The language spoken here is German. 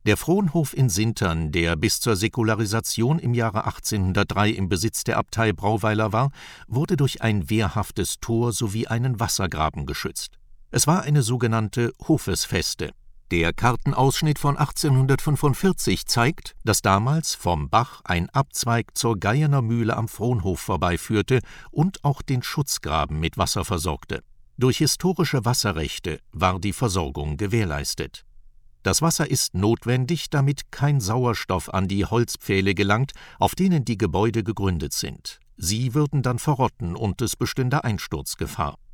Der Fronhof in Sintern, der bis zur Säkularisation im Jahre 1803 im Besitz der Abtei Brauweiler war, wurde durch ein wehrhaftes Tor sowie einen Wassergraben geschützt. Es war eine sogenannte Hofesfeste. Der Kartenausschnitt von 1845 zeigt, dass damals vom Bach ein Abzweig zur Gayener Mühle am Fronhof vorbeiführte und auch den Schutzgraben mit Wasser versorgte. Durch historische Wasserrechte war die Versorgung gewährleistet. Das Wasser ist notwendig, damit kein Sauerstoff an die Holzpfähle gelangt, auf denen die Gebäude gegründet sind. Sie würden dann verrotten und es bestünde Einsturzgefahr.